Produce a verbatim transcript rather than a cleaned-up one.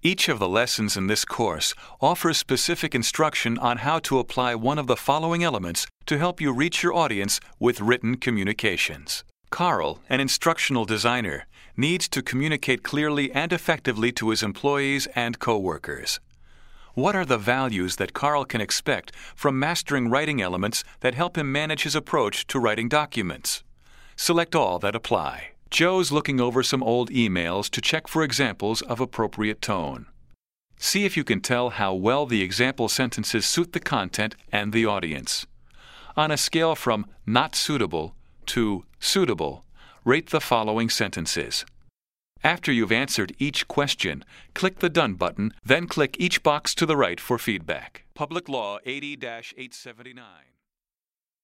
Each of the lessons in this course offers specific instruction on how to apply one of the following elements to help you reach your audience with written communications. Carl, an instructional designer, needs to communicate clearly and effectively to his employees and coworkers. What are the values that Carl can expect from mastering writing elements that help him manage his approach to writing documents? Select all that apply. Joe's looking over some old emails to check for examples of appropriate tone. See if you can tell how well the example sentences suit the content and the audience. On a scale from not suitable to suitable, rate the following sentences. After you've answered each question, click the Done button, then click each box to the right for feedback. Public Law eighty dash eight seventy-nine.